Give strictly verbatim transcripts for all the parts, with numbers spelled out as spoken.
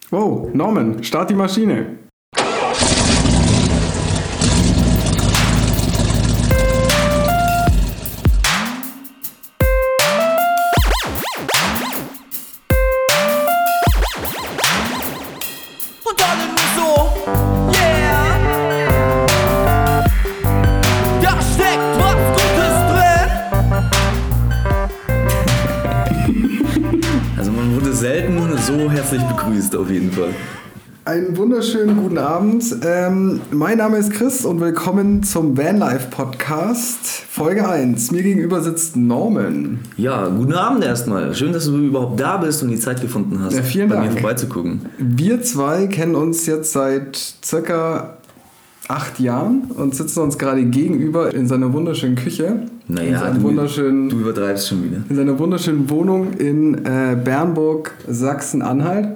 Wow, Norman, start die Maschine. Und alle nur so, yeah. Da steckt was Gutes drin. Also man wurde selten so herzlich begrüßt auf jeden Fall. Einen wunderschönen guten Abend. Ähm, mein Name ist Chris und willkommen zum Vanlife Podcast, Folge eins. Mir gegenüber sitzt Norman. Ja, guten Abend erstmal. Schön, dass du überhaupt da bist und die Zeit gefunden hast, Ja, vielen bei Dank. mir vorbeizugucken. Wir zwei kennen uns jetzt seit circa acht Jahren und sitzen uns gerade gegenüber in seiner wunderschönen Küche. in, Naja, seiner du, wunderschönen, du übertreibst schon wieder. in seiner wunderschönen Wohnung in äh, Bernburg, Sachsen-Anhalt.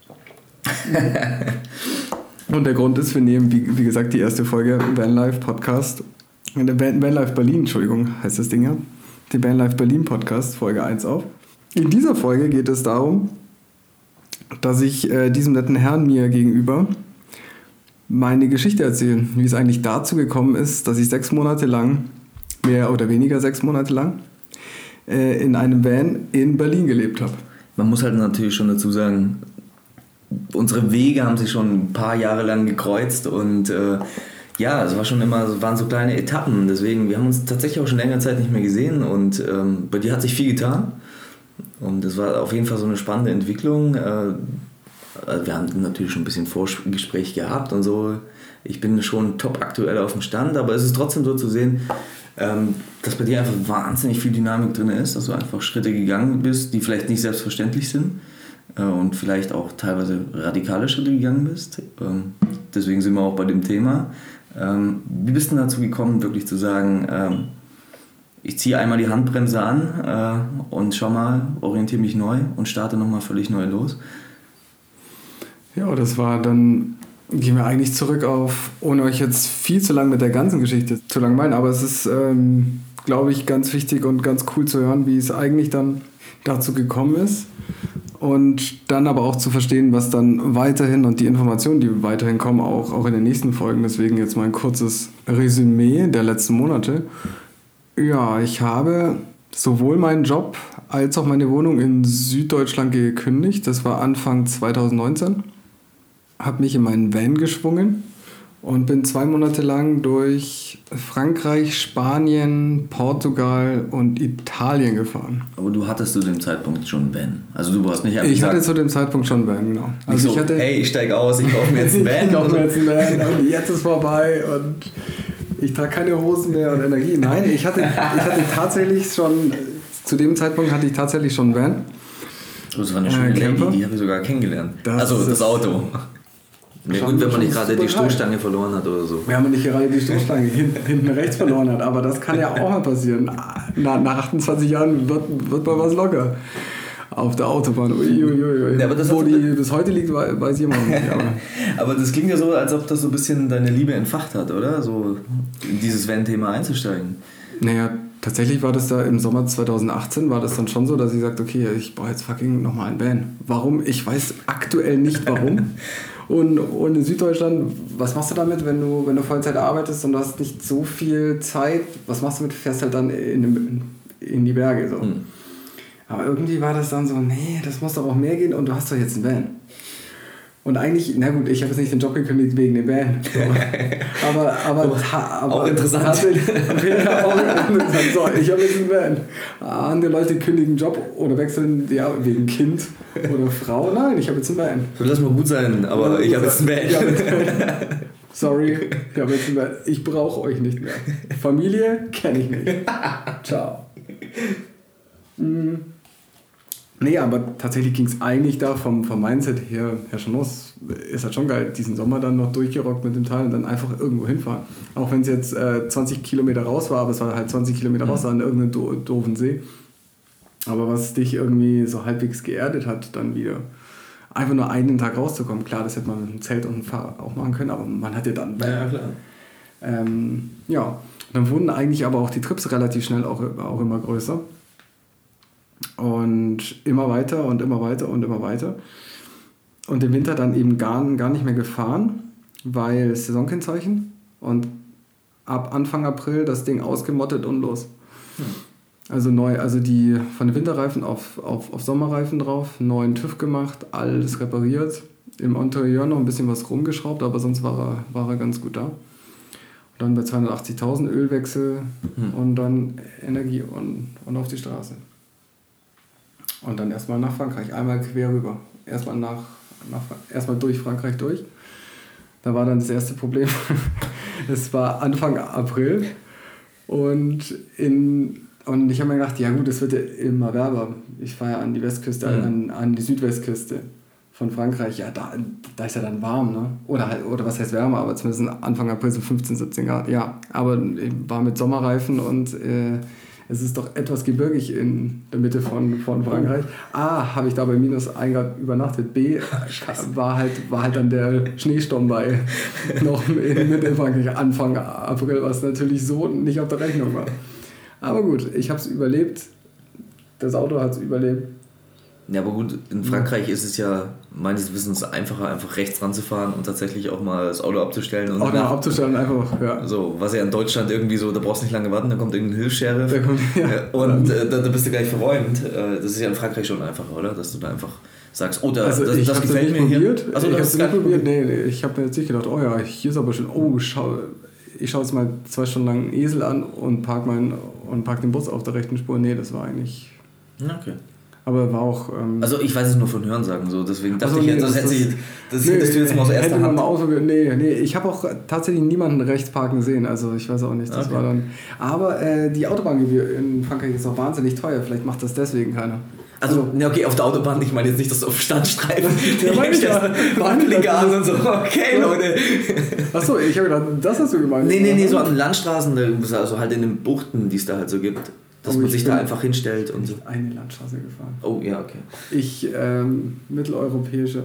Und der Grund ist, wir nehmen, wie, wie gesagt, die erste Folge Vanlife Podcast, der Van, Vanlife Berlin, Entschuldigung, heißt das Ding ja, die Vanlife Berlin Podcast, Folge eins auf. In dieser Folge geht es darum, dass ich äh, diesem netten Herrn mir gegenüber meine Geschichte erzähle, wie es eigentlich dazu gekommen ist, dass ich sechs Monate lang, mehr oder weniger sechs Monate lang, äh, in einem Van in Berlin gelebt habe. Man muss halt natürlich schon dazu sagen, unsere Wege haben sich schon ein paar Jahre lang gekreuzt und äh, ja, es war schon immer, es waren so kleine Etappen. Deswegen, wir haben uns tatsächlich auch schon längere Zeit nicht mehr gesehen und ähm, bei dir hat sich viel getan. Und das war auf jeden Fall so eine spannende Entwicklung. Äh, wir haben natürlich schon ein bisschen Vorgespräch gehabt und so. Ich bin schon top aktuell auf dem Stand, aber es ist trotzdem so zu sehen, ähm, dass bei dir einfach wahnsinnig viel Dynamik drin ist, dass du einfach Schritte gegangen bist, die vielleicht nicht selbstverständlich sind. Und vielleicht auch teilweise radikale Schritte gegangen bist. Deswegen sind wir auch bei dem Thema. Wie bist du dazu gekommen, wirklich zu sagen, ich ziehe einmal die Handbremse an und schau mal, orientiere mich neu und starte nochmal völlig neu los? Ja, das war dann, gehen wir eigentlich zurück auf, ohne euch jetzt viel zu lang mit der ganzen Geschichte zu langweilen, aber es ist, ähm, glaube ich, ganz wichtig und ganz cool zu hören, wie es eigentlich dann dazu gekommen ist. Und dann aber auch zu verstehen, was dann weiterhin und die Informationen, die weiterhin kommen, auch, auch in den nächsten Folgen. Deswegen jetzt mal ein kurzes Resümee der letzten Monate. Ja, ich habe sowohl meinen Job als auch meine Wohnung in Süddeutschland gekündigt. Das war Anfang zwanzig neunzehn. Habe mich in meinen Van geschwungen und bin zwei Monate lang durch Frankreich, Spanien, Portugal und Italien gefahren. Aber du hattest zu dem Zeitpunkt schon einen Van. Also du hast nicht einfach Ich gesagt, hatte zu dem Zeitpunkt schon einen Van, genau. also Also ich hatte, hey, ich steige aus, ich kaufe mir jetzt einen Van. ich kaufe mir jetzt einen Van und jetzt ist vorbei und ich trage keine Hosen mehr und Energie. Nein, ich hatte, ich hatte tatsächlich schon, zu dem Zeitpunkt hatte ich tatsächlich schon einen Van. Das war eine schöne Äh, Lady, Camper. die habe ich sogar kennengelernt. Das also ist- das Auto. Ja Schon- gut, wenn man schon nicht gerade super die Stoßstange verloren hat oder so. Wir haben nicht gerade die Stoßstange hinten, hinten rechts verloren hat, aber das kann ja auch mal passieren. Na, nach achtundzwanzig Jahren wird, wird mal was locker auf der Autobahn. Uiuiui. Ja, aber das Wo hat- die bis heute liegt, wei- weiß ich immer noch nicht. Aber Aber das klingt ja so, als ob das so ein bisschen deine Liebe entfacht hat, oder? So in dieses Van-Thema einzusteigen. naja, tatsächlich war das da im Sommer zwanzig achtzehn, war das dann schon so, dass ich sagte, okay, ich brauche jetzt fucking nochmal einen Van. Warum? Ich weiß aktuell nicht warum. Und, und in Süddeutschland, was machst du damit, wenn du, wenn du Vollzeit arbeitest und du hast nicht so viel Zeit? Was machst du mit? Du fährst halt dann in, in die Berge. So. Hm. Aber irgendwie war das dann so, nee, das muss doch auch mehr gehen und du hast doch jetzt einen Van. Und eigentlich, na gut, ich habe jetzt nicht den Job gekündigt wegen dem Van. So. Aber, aber, ta- aber auch interessant. tatsächlich- ja, auch interessant. So, ich habe jetzt einen Van. Andere Leute kündigen einen Job oder wechseln ja, wegen Kind oder Frau. Nein, ich habe jetzt einen Van. Lass mal gut sein, aber ich habe jetzt einen Ich hab Van. jetzt einen Van. Sorry, ich habe jetzt einen Van. Ich brauche euch nicht mehr. Familie kenne ich nicht. Ciao. Mm. Nee, aber tatsächlich ging es eigentlich da vom, vom Mindset her, her schon los. Ist halt schon geil, diesen Sommer dann noch durchgerockt mit dem Teil und dann einfach irgendwo hinfahren. Auch wenn es jetzt äh, zwanzig Kilometer raus war, aber es war halt zwanzig Kilometer raus an irgendeinem do- doofen See. Aber was dich irgendwie so halbwegs geerdet hat, dann wieder einfach nur einen Tag rauszukommen. Klar, das hätte man mit einem Zelt und einem Fahrrad auch machen können, aber man hat ja dann... Ja, klar. Ähm, ja, dann wurden eigentlich aber auch die Trips relativ schnell auch, auch immer größer. Und immer weiter und immer weiter und immer weiter. und im Winter dann eben gar, gar nicht mehr gefahren, weil Saisonkennzeichen und ab Anfang April das Ding ausgemottet und los. Hm. Also neu, also die von den Winterreifen auf, auf, auf Sommerreifen drauf, neuen TÜV gemacht, alles repariert, im Interieur noch ein bisschen was rumgeschraubt, aber sonst war er, war er ganz gut da. Und dann bei zweihundertachtzigtausend Ölwechsel hm. und dann Energie und, und auf die Straße. Und dann erstmal nach Frankreich, einmal quer rüber. Erstmal nach, nach erstmal durch Frankreich durch. Da war dann das erste Problem. Es war Anfang April und in Und ich habe mir gedacht, ja gut, es wird ja immer wärmer. Ich fahre ja an die Westküste, mhm. an, an die Südwestküste von Frankreich. Ja, da, da ist ja dann warm, ne? Oder, halt, oder was heißt wärmer, aber zumindest Anfang April so fünfzehn, siebzehn Grad. Ja, aber ich war mit Sommerreifen und äh, es ist doch etwas gebirgig in der Mitte von, von Frankreich. A, habe ich da bei minus ein Grad übernachtet. B, war halt, war halt dann der Schneesturm bei noch in Mitte Frankreich Anfang April, was natürlich so nicht auf der Rechnung war. Aber gut, ich habe es überlebt. Das Auto hat es überlebt. Ja, aber gut, in Frankreich ja. ist es ja meines Wissens einfacher, einfach rechts ranzufahren und tatsächlich auch mal das Auto abzustellen. Und auch mal abzustellen, einfach, ja. So, was ja in Deutschland irgendwie so, da brauchst du nicht lange warten, da kommt irgendein Hilfs-Sheriff ja. und äh, da, da bist du gleich verräumt. Äh, das ist ja in Frankreich schon einfacher, oder? Dass du da einfach sagst, oh, da, also das, ich das gefällt das mir probiert. hier. Achso, ich habe das es nicht probiert, nee, nee. Ich habe mir jetzt nicht gedacht, oh ja, hier ist aber schön, oh, schau... Ich schaue jetzt mal zwei Stunden lang einen Esel an und park, mein, und park den Bus auf der rechten Spur. Nee, das war eigentlich... Okay. Aber war auch... Ähm also ich weiß es nur von Hörensagen so, deswegen dachte also, ich nee, jetzt, das, das, hätte ich, das nee, hättest du jetzt mal aus erster Hand... Mal nee, nee, ich habe auch tatsächlich niemanden rechts parken sehen, also ich weiß auch nicht, das okay. war dann... Aber äh, die Autobahngebühr in Frankreich ist auch wahnsinnig teuer, vielleicht macht das deswegen keiner. Also, ne, okay, auf der Autobahn, ich meine jetzt nicht, dass du auf Standstreifen ja, Warnblinker an und so, okay, Leute. Achso, ich habe gedacht, das hast du gemeint. Nee, nee, nee, so an den Landstraßen, also halt in den Buchten, die es da halt so gibt, dass oh, man sich da einfach hinstellt und so. Eine Landstraße gefahren. Oh, ja, okay. Ich, ähm, mitteleuropäische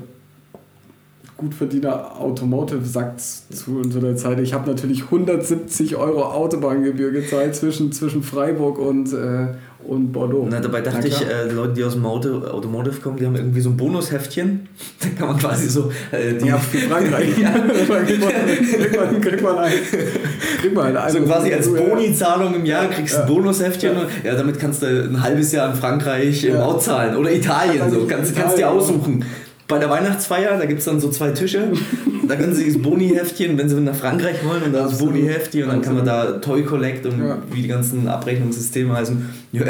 Gutverdiener Automotive sagt zu zu der Zeit, ich habe natürlich hundertsiebzig Euro Autobahngebühr gezahlt zwischen, zwischen Freiburg und, äh, und Bordeaux. Na, dabei dachte ich, äh, Leute, die aus dem Auto, Automotive kommen, die haben irgendwie so ein Bonusheftchen. Da kann man quasi so... Äh, die ja, für Frankreich. Ja. kriegt man, kriegt man ein, kriegt man ein, so quasi als Boni-Zahlung im Jahr kriegst du ja. ein Bonusheftchen. Ja. Und, ja, damit kannst du ein halbes Jahr in Frankreich ja. im Auto zahlen. Oder Italien, so. Kannst, kannst dir aussuchen. Bei der Weihnachtsfeier, da gibt es dann so zwei Tische, da können sie das Boni-Heftchen, wenn sie nach Frankreich wollen, und da ist das Boni-Heftchen und dann kann man da Toy Collect und ja. wie die ganzen Abrechnungssysteme heißen, ja.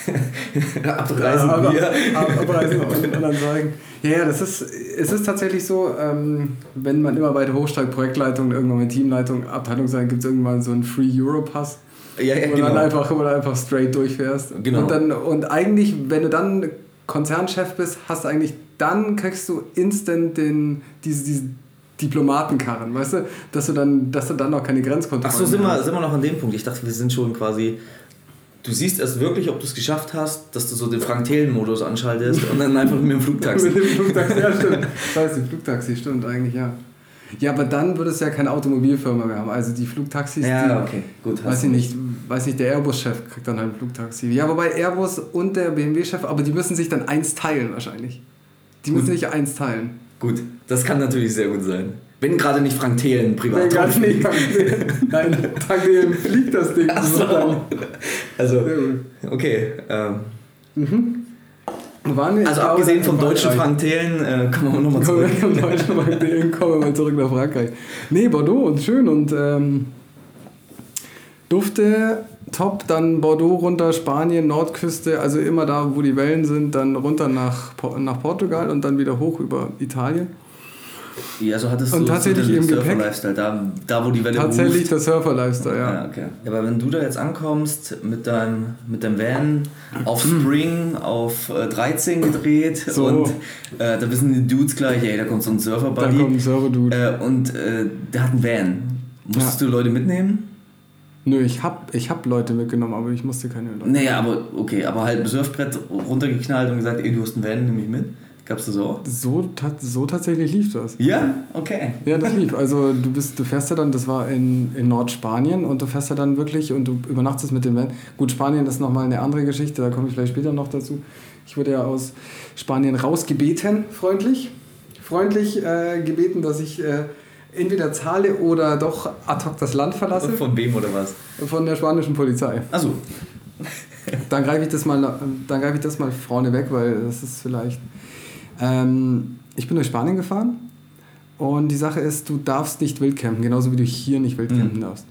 abreisen ja, wir. Abreisen und, und dann sagen, ja, ja, das ist, es ist tatsächlich so, ähm, wenn man immer weiter hochsteigt, Projektleitung, irgendwann mit Teamleitung, Abteilung sein, gibt es irgendwann so einen Free Euro Pass, ja, ja, wo, genau. dann einfach, wo du einfach straight durchfährst. Genau. Und, dann, und eigentlich, wenn du dann Konzernchef bist, hast du eigentlich, dann kriegst du instant den, diese, diese Diplomatenkarren, weißt du, dass du dann, dass du dann noch keine Grenzkontrollen hast. Ach so, sind wir, sind wir noch an dem Punkt. Ich dachte, wir sind schon quasi, du siehst erst wirklich, ob du es geschafft hast, dass du so den Frank-Thelen-Modus anschaltest und dann einfach mit dem Flugtaxi. mit dem Flugtaxi, ja stimmt. Das heißt, die Flugtaxi, stimmt eigentlich, ja. Ja, aber dann würde es ja keine Automobilfirma mehr haben. Also die Flugtaxis, ja, die, okay, gut. Weiß ich nicht, weiß nicht, der Airbus-Chef kriegt dann halt ein Flugtaxi. Ja, wobei Airbus und der B M W-Chef, aber die müssen sich dann eins teilen wahrscheinlich. Die gut. müssen sich eins teilen. Gut, das kann natürlich sehr gut sein. Wenn gerade nicht Frank Thelen privat drauf liegt. Nein, Frank Thelen fliegt das Ding. Ach so. Also, okay. Ähm. Mhm. Also abgesehen vom deutschen Frank Thelen, äh, kommen wir nochmal zurück. Vom deutschen Frank Thelen kommen wir mal zurück nach Frankreich. Nee, Bordeaux und schön und ähm, Dufte, top, dann Bordeaux runter, Spanien, Nordküste, also immer da, wo die Wellen sind, dann runter nach, nach Portugal und dann wieder hoch über Italien. Ja, so hattest und du tatsächlich so den im Surfer-Lifestyle, da, da wo die Welle tatsächlich ruft. der Surfer-Lifestyle, ja. Ja, okay. Ja, aber wenn du da jetzt ankommst mit deinem, mit deinem Van auf Spring auf äh, dreizehn gedreht so. Und äh, da wissen die Dudes gleich, ey, da kommt so ein Surfer-Buddy. Da kommt ein Surfer-Dude. Äh, und äh, der hat einen Van. Musstest ja. du Leute mitnehmen? Nö, ich hab, ich hab Leute mitgenommen, aber ich musste keine Leute. Naja, aber okay, aber halt ein Surfbrett runtergeknallt und gesagt, ey, du hast einen Van, nimm mich mit. Gab's das auch? So, so tatsächlich lief das. Ja? Okay. Ja, das lief. Also du bist, du fährst ja dann, das war in, in Nordspanien und du fährst ja dann wirklich und du übernachtest mit dem Van. Gut, Spanien ist nochmal eine andere Geschichte, da komme ich vielleicht später noch dazu. Ich wurde ja aus Spanien rausgebeten, freundlich, freundlich äh, gebeten, dass ich äh, entweder zahle oder doch ad hoc das Land verlasse. Von wem oder was? Von der spanischen Polizei. Achso. Dann greife ich das mal, dann greife ich das mal vorne weg, weil das ist vielleicht... Ähm, ich bin durch Spanien gefahren und die Sache ist, du darfst nicht wildcampen, genauso wie du hier nicht wildcampen mhm. darfst.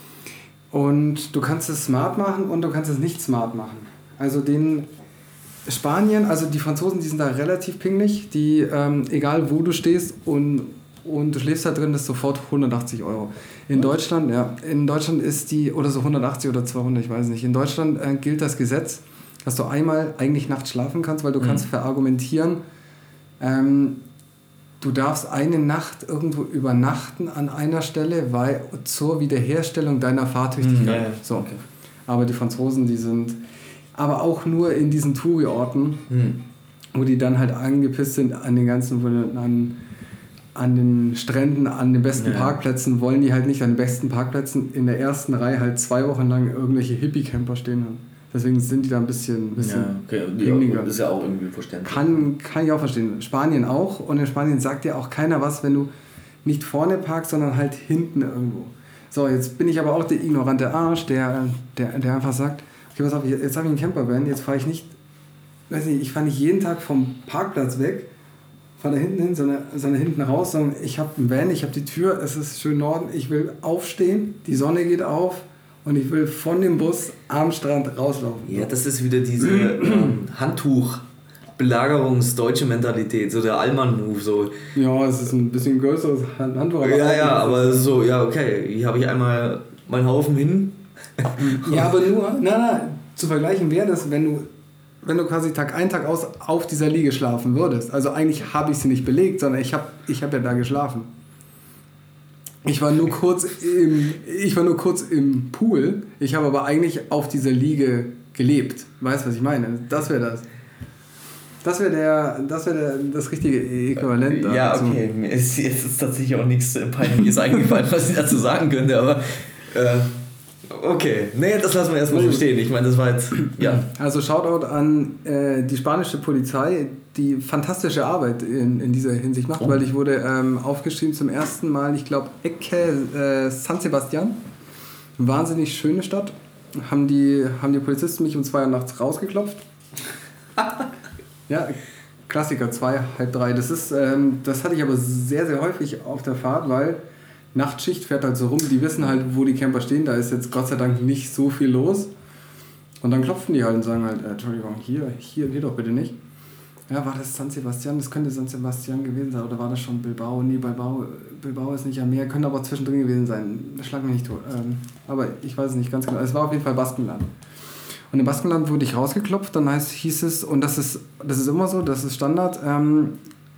Und du kannst es smart machen und du kannst es nicht smart machen. Also den Spanien, also die Franzosen, die sind da relativ pingelig, die, ähm, egal wo du stehst und, und du schläfst da drin, ist sofort hundertachtzig Euro. In Deutschland, ja, in Deutschland ist die, oder so hundertachtzig oder zweihundert, ich weiß nicht. In Deutschland äh, gilt das Gesetz, dass du einmal eigentlich nachts schlafen kannst, weil du mhm. kannst verargumentieren, ähm, du darfst eine Nacht irgendwo übernachten an einer Stelle, weil zur Wiederherstellung deiner Fahrtüchtigkeit. Mhm, ja, ja. So. Okay. Aber die Franzosen, die sind aber auch nur in diesen Touri-Orten, mhm. wo die dann halt angepisst sind an den ganzen, an, an den Stränden, an den besten ja. Parkplätzen, wollen die halt nicht an den besten Parkplätzen in der ersten Reihe halt zwei Wochen lang irgendwelche Hippie-Camper stehen haben. Deswegen sind die da ein bisschen, bisschen ja, okay. ja, ist ja auch irgendwie verständlich. Kann, kann ich auch verstehen. Spanien auch. Und in Spanien sagt dir auch keiner was, wenn du nicht vorne parkst, sondern halt hinten irgendwo. So, jetzt bin ich aber auch der ignorante Arsch, der, der, der einfach sagt, okay, pass auf, jetzt habe ich einen Campervan, jetzt fahre ich nicht, weiß nicht, ich fahre nicht jeden Tag vom Parkplatz weg, fahre da hinten hin, sondern, sondern hinten raus, sondern ich habe einen Van, ich habe die Tür, es ist schön Norden, ich will aufstehen, die Sonne geht auf, und ich will von dem Bus am Strand rauslaufen. Ja, das ist wieder diese ähm, Handtuch-Belagerungs-deutsche Mentalität, so der Allmann-Move. So. Ja, es ist ein bisschen größeres Handtuch. Ja, ja, aber so, ja, okay, hier habe ich einmal meinen Haufen hin. Ja, aber nur, na, na, zu vergleichen wäre das, wenn du, wenn du quasi Tag ein, Tag aus auf dieser Liege schlafen würdest. Also eigentlich habe ich sie nicht belegt, sondern ich habe ich hab ja da geschlafen. Ich war nur kurz im, ich war nur kurz im Pool. Ich habe aber eigentlich auf dieser Liege gelebt. Weißt du, was ich meine? Das wäre das. Das wäre der, das wäre der, das richtige Äquivalent. Ja, dazu. Okay. Mir ist jetzt ist tatsächlich auch nichts Peinliches eingefallen, was ich dazu sagen könnte, aber äh, okay. Nee, das lassen wir erstmal so stehen. Ich meine, das war jetzt, ja. Also Shoutout an äh, die spanische Polizei, die fantastische Arbeit in, in dieser Hinsicht macht, oh. weil ich wurde ähm, aufgeschrieben zum ersten Mal, ich glaube, Ecke äh, San Sebastian. Wahnsinnig schöne Stadt. Haben die, haben die Polizisten mich um zwei Uhr nachts rausgeklopft. Ja, Klassiker, zwei, halb drei. Das ist, ähm, das hatte ich aber sehr, sehr häufig auf der Fahrt, weil Nachtschicht fährt halt so rum, die wissen halt, wo die Camper stehen, da ist jetzt Gott sei Dank nicht so viel los. Und dann klopfen die halt und sagen halt, äh, Entschuldigung, hier, hier, hier doch bitte nicht. Ja, war das San Sebastian? Das könnte San Sebastian gewesen sein. Oder war das schon Bilbao? Nee, Bilbao, Bilbao ist nicht am Meer. Könnte aber zwischendrin gewesen sein. Schlag mich nicht tot. Ähm, aber ich weiß es nicht ganz genau. Es war auf jeden Fall Baskenland. Und im Baskenland wurde ich rausgeklopft. Dann heißt, hieß es, und das ist, das ist immer so, das ist Standard, ähm,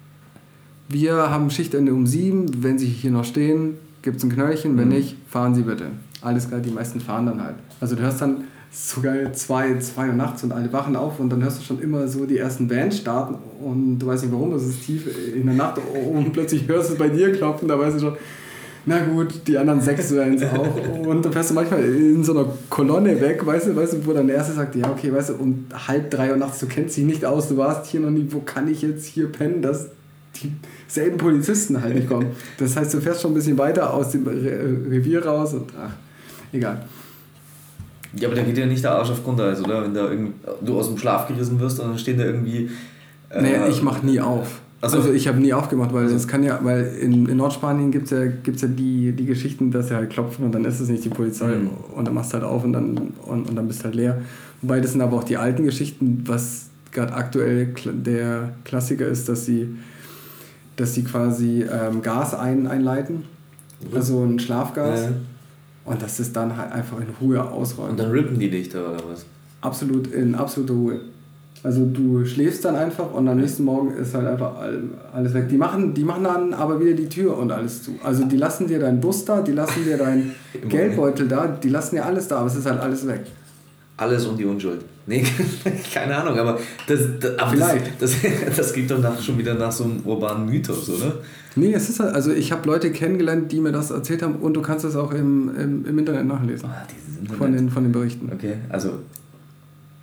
wir haben Schichtende um sieben. Wenn Sie hier noch stehen, gibt es ein Knöllchen. Wenn nicht, fahren Sie bitte. Alles klar, die meisten fahren dann halt. Also du hörst dann sogar zwei, zwei Uhr nachts und alle wachen auf und dann hörst du schon immer so die ersten Bands starten und du weißt nicht warum, das ist tief in der Nacht und plötzlich hörst du es bei dir klopfen, da weißt du schon, na gut, die anderen sechs werden es auch und dann fährst du manchmal in so einer Kolonne weg, weißt du, weißt du, wo dann der Erste sagt, ja okay, weißt du, um halb drei Uhr nachts, du kennst dich nicht aus, du warst hier noch nie, wo kann ich jetzt hier pennen, dass die selben Polizisten halt nicht kommen. Das heißt, du fährst schon ein bisschen weiter aus dem Re- Revier raus und ach, egal. Ja, aber da geht ja nicht der Arsch auf Grundeis, oder? Wenn da irgendwie, du aus dem Schlaf gerissen wirst und dann stehen da irgendwie... Äh, naja, ich mach nie auf. So. Also ich habe nie aufgemacht, weil es kann ja, weil in, in Nordspanien gibt es ja, gibt's ja die, die Geschichten, dass sie halt klopfen und dann ist es nicht die Polizei mhm. und dann machst du halt auf und dann, und, und dann bist du halt leer. Wobei das sind aber auch die alten Geschichten, was gerade aktuell der Klassiker ist, dass sie, dass sie quasi ähm, Gas ein, einleiten, mhm. also ein Schlafgas. Ja. Und das ist dann halt einfach in Ruhe ausräumen. Und dann rippen die dich da oder was? Absolut, in absoluter Ruhe. Also du schläfst dann einfach und am nächsten Morgen ist halt einfach alles weg. Die machen, die machen dann aber wieder die Tür und alles zu. Also die lassen dir deinen Bus da, die lassen dir deinen Geldbeutel da, die lassen dir alles da, aber es ist halt alles weg. Alles um die Unschuld. Nee, keine Ahnung, aber das, das, aber Vielleicht. Das, das, das geht doch nach, schon wieder nach so einem urbanen Mythos, oder? Nee, es ist halt, also ich habe Leute kennengelernt, die mir das erzählt haben und du kannst es auch im, im, im Internet nachlesen. Ah, dieses Internet. Von den, von den Berichten. Okay, also,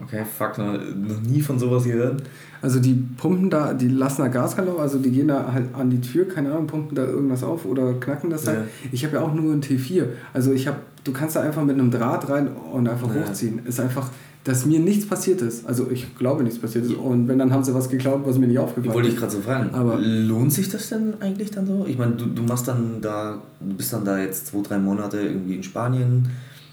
Okay, fuck, noch, noch nie von sowas gehört. Also die pumpen da, die lassen da Gaskanal, also die gehen da halt an die Tür, keine Ahnung, pumpen da irgendwas auf oder knacken das halt. Ja. Ich habe ja auch nur ein T vier. Also ich habe, du kannst da einfach mit einem Draht rein und einfach ja. hochziehen. Ist einfach, dass mir nichts passiert ist. Also ich glaube nichts passiert ist. Und wenn, dann haben sie was geklaut, was mir nicht aufgefallen ist. Wollte ich gerade so fragen. Aber lohnt sich das denn eigentlich dann so? Ich meine, du, du machst dann da, du bist dann da jetzt zwei, drei Monate irgendwie in Spanien.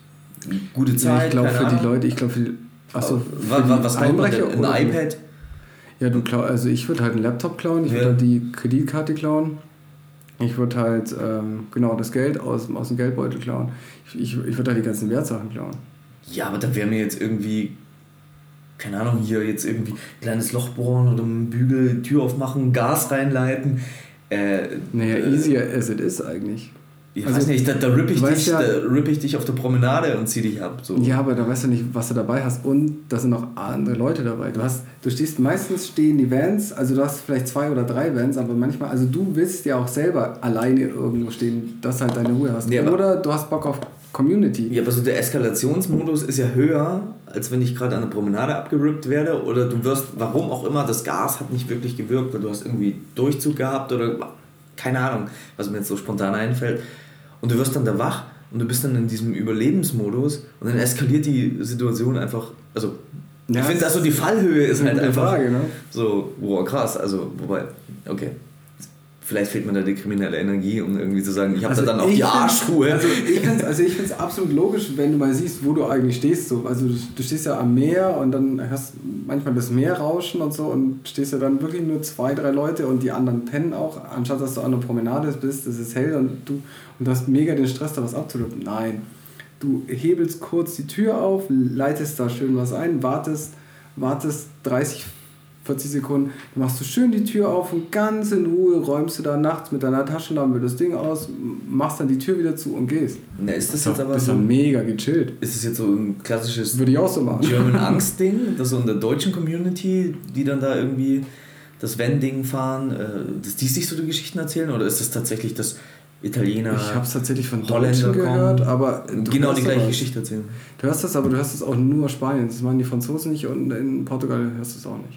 Gute Zeit. Ja, ich glaube für Ahnung. die Leute, ich glaube für die, achso, was, was, was Einbrecher ein oder iPad? Ja, du klau, also ich würde halt einen Laptop klauen, ich ja. würde halt die Kreditkarte klauen. Ich würde halt, ähm, genau, das Geld aus, aus dem Geldbeutel klauen. Ich, ich, ich würde halt die ganzen Wertsachen klauen. Ja, aber da wäre mir jetzt irgendwie, keine Ahnung, hier jetzt irgendwie ein kleines Loch bohren oder einen Bügel, Tür aufmachen, Gas reinleiten. Äh, naja, easier as it is eigentlich. Ich also, weiß nicht, da, da rippe ich, dich, ja, da ripp ich dich auf der Promenade und zieh dich ab. So. Ja, aber da weißt du nicht, was du dabei hast. Und da sind noch andere Leute dabei. Du hast, du stehst, meistens stehen die Vans, also du hast vielleicht zwei oder drei Vans, aber manchmal, also du willst ja auch selber alleine irgendwo stehen, dass du halt deine Ruhe hast. Ja, oder du hast Bock auf Community. Ja, aber so der Eskalationsmodus ist ja höher, als wenn ich gerade an der Promenade abgerippt werde. Oder du wirst, warum auch immer, das Gas hat nicht wirklich gewirkt, weil du hast irgendwie Durchzug gehabt oder keine Ahnung, was mir jetzt so spontan einfällt. Und du wirst dann da wach und du bist dann in diesem Überlebensmodus und dann eskaliert die Situation einfach. Also, ja, ich finde, also die Fallhöhe ist halt einfach Frage, ne? So, wow, krass. Also, wobei, okay. Vielleicht fehlt mir da die kriminelle Energie, um irgendwie zu sagen, ich habe also da dann auch die Arschruhe. Also ich finde es also absolut logisch, wenn du mal siehst, wo du eigentlich stehst. So. Also du, du stehst ja am Meer und dann hörst manchmal das Meer rauschen und so und stehst ja dann wirklich nur zwei, drei Leute und die anderen pennen auch, anstatt dass du an der Promenade bist, es ist hell und du, und du hast mega den Stress, da was abzulöpen. Nein, du hebelst kurz die Tür auf, leitest da schön was ein, wartest, wartest dreißig, vierzig Sekunden, dann machst du schön die Tür auf und ganz in Ruhe räumst du da nachts mit deiner Taschenlampe das Ding aus, machst dann die Tür wieder zu und gehst. Na, ist das jetzt aber bist so dann mega gechillt. Ist es jetzt so ein klassisches Würde ich auch so machen. German Angst-Ding, das so in der deutschen Community, die dann da irgendwie das Van-Ding fahren, dass die sich so die Geschichten erzählen, oder ist das tatsächlich das Italiener? Ich habe es tatsächlich von Deutschen gehört, aber genau die gleiche Geschichte erzählen. Du hörst das, aber du hörst es auch nur aus Spanien. Das machen die Franzosen nicht und in Portugal hörst du es auch nicht.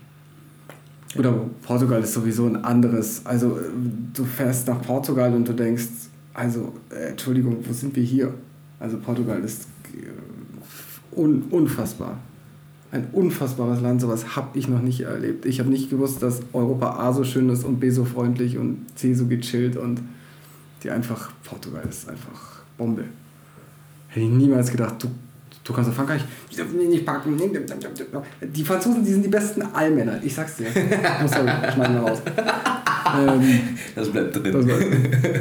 Oder Portugal ist sowieso ein anderes. Also du fährst nach Portugal und du denkst, also äh, Entschuldigung, wo sind wir hier? Also Portugal ist äh, un- unfassbar. Ein unfassbares Land, sowas habe ich noch nicht erlebt. Ich habe nicht gewusst, dass Europa A so schön ist und B so freundlich und C so gechillt und die einfach, Portugal ist einfach Bombe. Hätte ich niemals gedacht, du Du kannst nach Frankreich, ich darf mich nicht packen. Die Franzosen, die sind die besten Allmänner. Ich sag's dir. Muss halt, schneiden wir raus. Ähm, das bleibt drin. Das bleibt.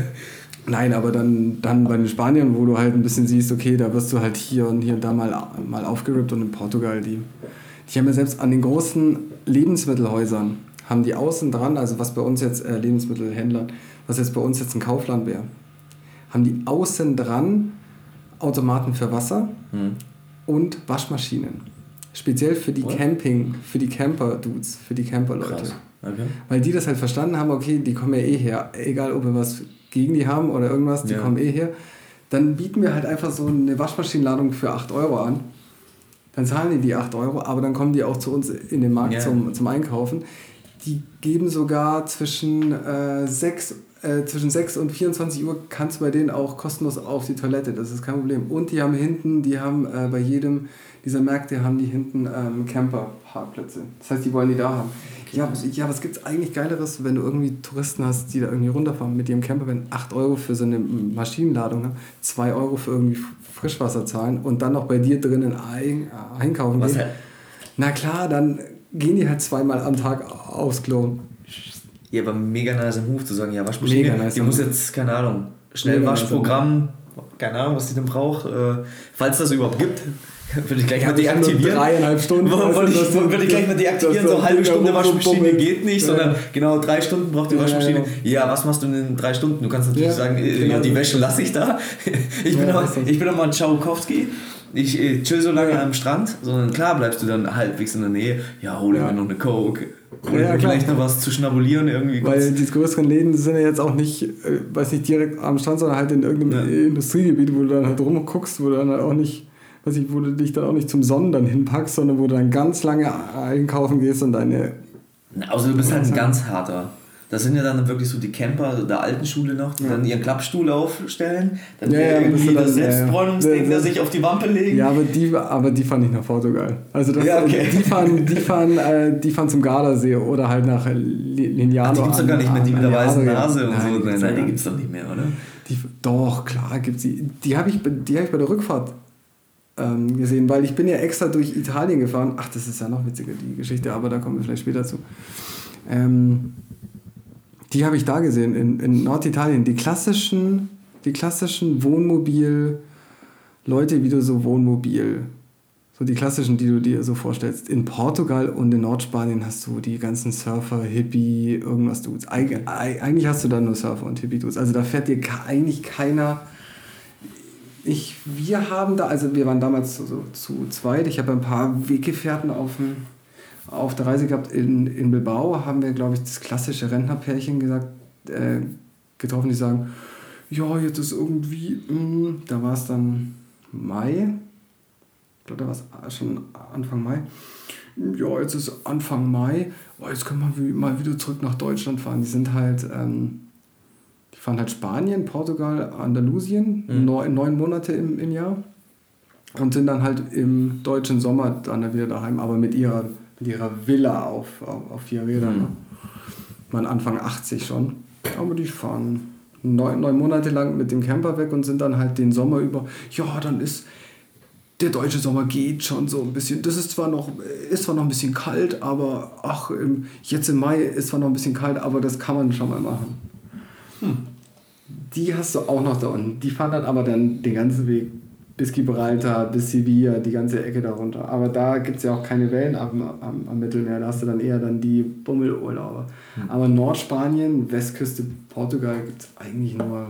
Nein, aber dann, dann bei den Spaniern, wo du halt ein bisschen siehst, okay, da wirst du halt hier und hier und da mal, mal aufgerippt. Und in Portugal, die, die haben ja selbst an den großen Lebensmittelhäusern, haben die außen dran, also was bei uns jetzt äh, Lebensmittelhändler, was jetzt bei uns jetzt ein Kaufland wäre, haben die außen dran Automaten für Wasser, hm. und Waschmaschinen. Speziell für die What? Camping, für die Camper-Dudes, für die Camper-Leute. Okay. Weil die das halt verstanden haben, okay, die kommen ja eh her, egal ob wir was gegen die haben oder irgendwas, die ja. kommen eh her. Dann bieten wir halt einfach so eine Waschmaschinenladung für acht Euro an. Dann zahlen die die acht Euro, aber dann kommen die auch zu uns in den Markt yeah. zum, zum Einkaufen. Die geben sogar zwischen äh, sechs Äh, zwischen sechs und vierundzwanzig Uhr kannst du bei denen auch kostenlos auf die Toilette, das ist kein Problem. Und die haben hinten, die haben äh, bei jedem dieser Märkte haben die hinten ähm, Camper-Parkplätze. Das heißt, die wollen die da haben. Ja, ja, was gibt's eigentlich Geileres, wenn du irgendwie Touristen hast, die da irgendwie runterfahren mit ihrem Camper, wenn acht Euro für so eine Maschinenladung, zwei Euro für irgendwie Frischwasser zahlen und dann noch bei dir drinnen ein, äh, einkaufen was gehen. Halt? Na klar, dann gehen die halt zweimal am Tag aufs Klo. Ja, aber mega nice Move zu sagen, ja, Waschmaschine, nice die muss jetzt, keine Ahnung, Schnellwaschprogramm, nice. keine Ahnung, was die denn braucht, äh, falls das überhaupt gibt, würde ich gleich ja, mal deaktivieren. Dreieinhalb Stunden. Würde ich, würde ich gleich mal deaktivieren, so eine halbe Stunde Waschmaschine geht nicht, ja. sondern genau drei Stunden braucht die Waschmaschine. Ja, ja. ja, was machst du in drei Stunden? Du kannst natürlich ja, sagen, genau. ja, die Wäsche lasse ich da. Ich bin, ja, auch, ich bin auch mal ein Tschaikowski. Ich äh, chill so lange ja. am Strand, sondern klar bleibst du dann halbwegs in der Nähe. Ja, hol ja. mir noch eine Coke. Hol ja, mir vielleicht noch was zu schnabulieren irgendwie. Weil die größeren Läden sind ja jetzt auch nicht, äh, weiß nicht, direkt am Strand, sondern halt in irgendeinem ja. Industriegebiet, wo du dann halt rumguckst, wo du dann halt auch nicht was ich, wo du dich dann auch nicht zum Sondern hinpackst, sondern wo du dann ganz lange einkaufen gehst und deine... Also du bist halt ein ganz harter. Das sind ja dann wirklich so die Camper der alten Schule noch, die ja. dann ihren Klappstuhl aufstellen, dann ja, ja, irgendwie das, das Selbstbräunungsding, ja, das sich auf die Wampe legen. Ja, aber die, aber die fand ich nach Portugal. Also das, ja, okay. die, fahren, die, fahren, äh, die fahren zum Gardasee oder halt nach Lignano. Ach, die gibt's doch gar nicht mehr, die mit der weißen Nase und Nein, so. Nein, Nein, die gibt's doch nicht mehr, oder? Die, doch, klar gibt's die. Die habe ich, die hab ich bei der Rückfahrt ähm, gesehen, weil ich bin ja extra durch Italien gefahren. Ach, das ist ja noch witziger, die Geschichte, aber da kommen wir vielleicht später zu. Ähm, die habe ich da gesehen, in, in Norditalien. Die klassischen, die klassischen Wohnmobil, Leute, wie du so Wohnmobil, so die klassischen, die du dir so vorstellst. In Portugal und in Nordspanien hast du die ganzen Surfer, Hippie, irgendwas Dudes. Eig, eigentlich hast du da nur Surfer und Hippie-Dudes. Also da fährt dir eigentlich keiner... Ich, wir haben da, also wir waren damals so, so zu zweit, ich habe ein paar Weggefährten auf dem... Auf der Reise gehabt in, in Bilbao, haben wir, glaube ich, das klassische Rentnerpärchen gesagt, äh, getroffen, die sagen, ja, jetzt ist irgendwie, mh, da war es dann Mai, ich glaube, da war es schon Anfang Mai, ja, jetzt ist Anfang Mai, oh, jetzt können wir mal wieder zurück nach Deutschland fahren. Die sind halt, ähm, die fahren halt Spanien, Portugal, Andalusien, mhm. neun, neun Monate im, im Jahr und sind dann halt im deutschen Sommer dann wieder daheim, aber mit ihrer mit ihrer Villa auf, auf, auf vier Rädern. Mhm. Man Anfang achtzig schon. Aber die fahren neun, neun Monate lang mit dem Camper weg und sind dann halt den Sommer über, ja, dann ist der deutsche Sommer geht schon so ein bisschen, das ist zwar noch, ist zwar noch ein bisschen kalt, aber ach, im, jetzt im Mai ist zwar noch ein bisschen kalt, aber das kann man schon mal machen. Hm. Die hast du auch noch da unten. Die fahren dann aber dann den ganzen Weg bis Gibraltar, bis Sevilla, die ganze Ecke darunter. Aber da gibt es ja auch keine Wellen am, am, am Mittelmeer, da hast du dann eher dann die Bummelurlaube. Mhm. Aber Nordspanien, Westküste Portugal gibt es eigentlich nur...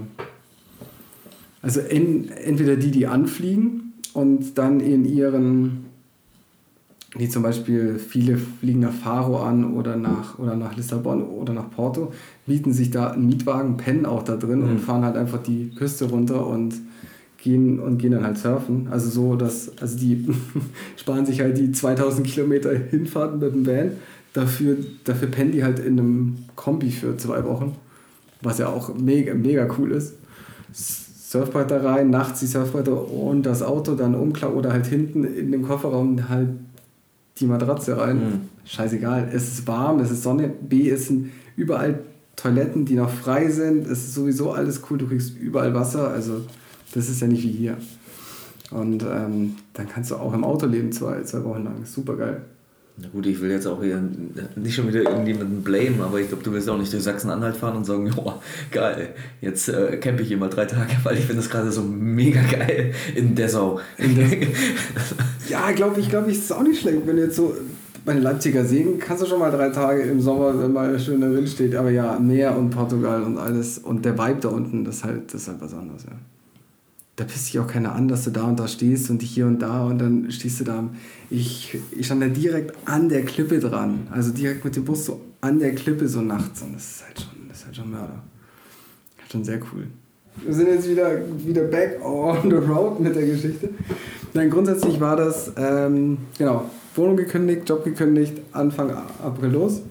Also in, entweder die, die anfliegen und dann in ihren... Wie zum Beispiel viele fliegen nach Faro an oder nach, oder nach Lissabon oder nach Porto, mieten sich da einen Mietwagen, pennen auch da drin mhm. und fahren halt einfach die Küste runter und gehen und gehen dann halt surfen. Also so, dass, also die sparen sich halt die zweitausend Kilometer Hinfahrten mit dem Van. Dafür, dafür pennen die halt in einem Kombi für zwei Wochen. Was ja auch mega, mega cool ist. Surfbrett da rein, nachts die Surfbretter und das Auto dann umklappen oder halt hinten in dem Kofferraum halt die Matratze rein. Mhm. Scheißegal. Es ist warm, es ist Sonne. B, es sind überall Toiletten, die noch frei sind. Es ist sowieso alles cool. Du kriegst überall Wasser. Also das ist ja nicht wie hier. Und ähm, dann kannst du auch im Auto leben, zwei, zwei Wochen lang. Super geil. Na gut, ich will jetzt auch hier nicht schon wieder irgendjemanden blamen, aber ich glaube, du willst auch nicht durch Sachsen-Anhalt fahren und sagen, oh, geil, jetzt äh, campe ich hier mal drei Tage, weil ich finde das gerade so mega geil in Dessau. In Dessau. Ja, glaube ich, glaube ich, ist auch nicht schlecht, wenn du jetzt so bei den Leipziger Seen kannst du schon mal drei Tage im Sommer, wenn mal schöner Wind steht, aber ja, Meer und Portugal und alles und der Vibe da unten, das ist halt, das ist halt was anderes, ja. Da pisst sich auch keiner an, dass du da und da stehst und dich hier und da und dann stehst du da. Ich, ich stand da direkt an der Klippe dran. Also direkt mit dem Bus so an der Klippe so nachts. Und das ist halt schon, das ist halt schon Mörder. Schon sehr cool. Wir sind jetzt wieder, wieder back on the road mit der Geschichte. Nein, grundsätzlich war das, ähm, genau, Wohnung gekündigt, Job gekündigt, Anfang April los.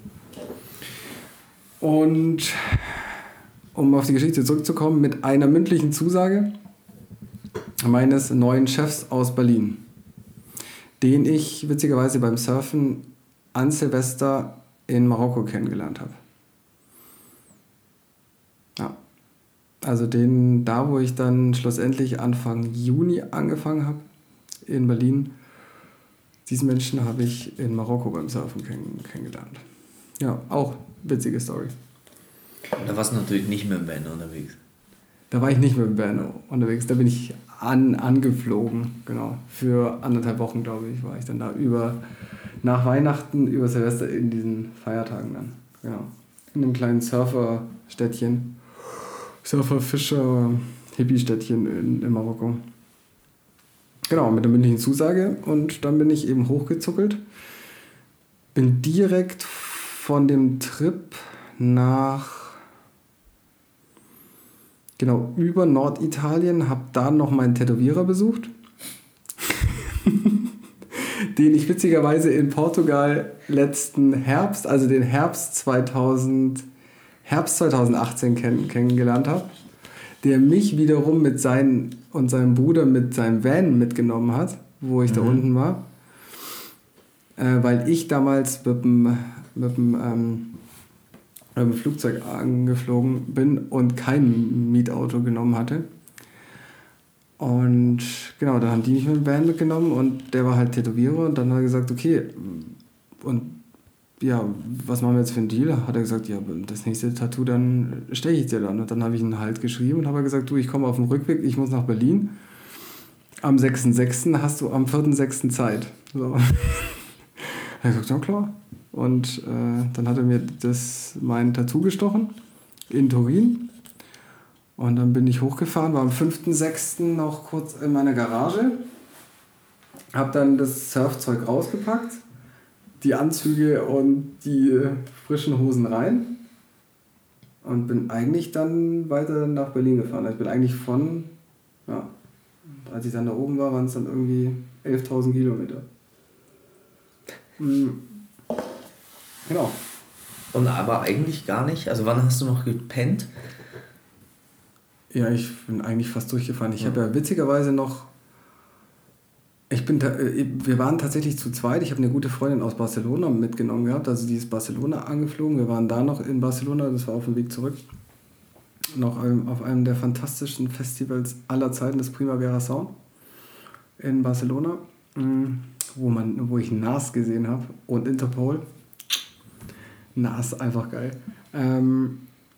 Und um auf die Geschichte zurückzukommen, mit einer mündlichen Zusage meines neuen Chefs aus Berlin, den ich witzigerweise beim Surfen an Silvester in Marokko kennengelernt habe. Ja, also den, da wo ich dann schlussendlich Anfang Juni angefangen habe in Berlin, diesen Menschen habe ich in Marokko beim Surfen kenn- kennengelernt. Ja, auch witzige Story. Da warst du natürlich nicht mit dem Van unterwegs. Da war ich nicht mit dem Van unterwegs, da bin ich an, angeflogen, genau. Für anderthalb Wochen, glaube ich, war ich dann da über, nach Weihnachten, über Silvester in diesen Feiertagen dann, genau. In einem kleinen Surferstädtchen, Surfer-, Fischer-, Hippie-Städtchen in, in Marokko. Genau, mit der mündlichen Zusage und dann bin ich eben hochgezuckelt. Bin direkt von dem Trip nach... Genau, über Norditalien, habe da noch meinen Tätowierer besucht. den ich witzigerweise in Portugal letzten Herbst, also den Herbst zweitausend, Herbst zweitausendachtzehn kenn, kennengelernt habe, der mich wiederum mit seinen und seinem Bruder mit seinem Van mitgenommen hat, wo ich mhm. da unten war, äh, weil ich damals mit dem, mit dem ähm, mit dem Flugzeug angeflogen bin und kein Mietauto genommen hatte. Und genau, da haben die mich mit dem Van mitgenommen und der war halt Tätowierer und dann hat er gesagt, okay, und ja, was machen wir jetzt für einen Deal? Hat er gesagt, ja, das nächste Tattoo, dann steche ich dir dann. Und dann habe ich ihn halt geschrieben und habe gesagt, du, ich komme auf den Rückweg, ich muss nach Berlin. Am sechsten sechsten hast du am vierten sechsten Zeit. So. Er hat gesagt, ja klar. Und äh, dann hat er mir das, mein Tattoo gestochen in Turin. Und dann bin ich hochgefahren, war am fünften sechsten noch kurz in meiner Garage. Habe dann das Surfzeug rausgepackt, die Anzüge und die frischen Hosen rein. Und bin eigentlich dann weiter nach Berlin gefahren. Ich bin eigentlich von, ja, als ich dann da oben war, waren es dann irgendwie elftausend Kilometer. Mhm. Genau. Und aber eigentlich gar nicht. Also wann hast du noch gepennt? Ja, ich bin eigentlich fast durchgefahren. Ich ja. habe ja witzigerweise noch... Ich bin ta- wir waren tatsächlich zu zweit. Ich habe eine gute Freundin aus Barcelona mitgenommen gehabt. Also die ist Barcelona angeflogen. Wir waren da noch in Barcelona. Das war auf dem Weg zurück. Noch auf einem der fantastischsten Festivals aller Zeiten, das Primavera Sound in Barcelona. Wo, man, wo ich Nas gesehen habe und Interpol. Nas, einfach geil. Ähm,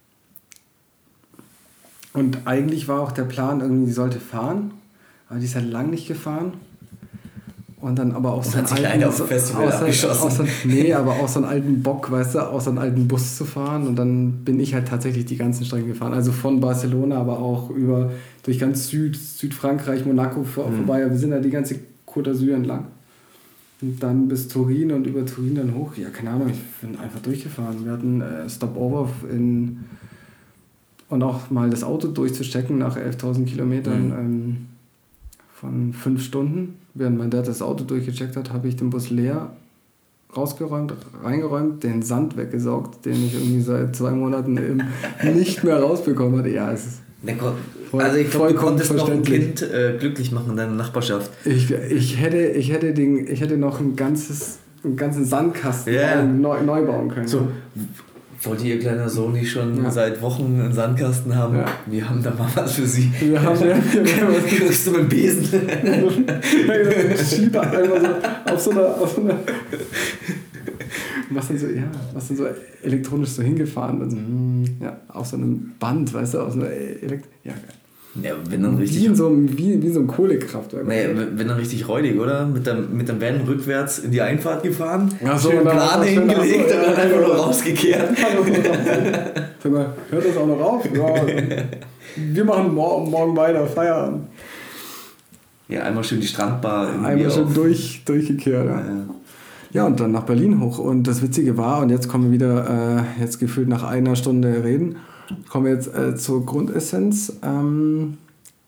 und eigentlich war auch der Plan, irgendwie, die sollte fahren, aber die ist halt lang nicht gefahren. Und dann aber auch so einen alten, auf dem Festival abgeschossen. So, nee, aber auch so einen alten Bock, weißt du, auch so einen alten Bus zu fahren. Und dann bin ich halt tatsächlich die ganzen Strecken gefahren. Also von Barcelona, aber auch über durch ganz Süd, Südfrankreich, Monaco vor, mhm. vorbei. Wir sind da die ganze Côte d'Azur entlang. Und dann bis Turin und über Turin dann hoch. Ja, keine Ahnung, ich bin einfach durchgefahren. Wir hatten äh, Stopover in und auch mal das Auto durchzustecken nach elftausend Kilometern mhm. ähm, von fünf Stunden. Während mein Dad das Auto durchgecheckt hat, habe ich den Bus leer rausgeräumt, reingeräumt, den Sand weggesaugt, den ich irgendwie seit zwei Monaten nicht mehr rausbekommen hatte. Ja, es ist voll, also ich glaube, du konntest noch ein Kind äh, glücklich machen in deiner Nachbarschaft. Ich, ich, hätte, ich, hätte den, ich hätte noch ein ganzes, einen ganzen Sandkasten yeah. neu, neu bauen können. So, wollte ihr kleiner Sohn nicht schon ja. seit Wochen einen Sandkasten haben? Ja. Wir haben da mal was für sie. Wir haben ja kriegst du mit dem Besen. Schieber einfach so auf so einer, auf so einer was dann so, ja, was dann so elektronisch so hingefahren, also, ja, auf so einem Band, weißt du, auf so einer Elekt- ja, ja, wenn dann richtig wie in so einem, wie, wie so ein Kohlekraftwerk. Naja, wenn dann richtig räudig, oder? Mit dem, mit dem Van rückwärts in die Einfahrt gefahren, ja, so, schön Plane hingelegt so, und dann einfach nur rausgekehrt. Sag mal, hört das auch noch auf? Ja, wir machen morgen, morgen weiter, Feierabend. Ja, einmal schön die Strandbar. Einmal schön durch, durchgekehrt, ja. ja. Ja, und dann nach Berlin hoch. Und das Witzige war, und jetzt kommen wir wieder, äh, jetzt gefühlt nach einer Stunde reden, kommen wir jetzt äh, zur Grundessenz. Ähm,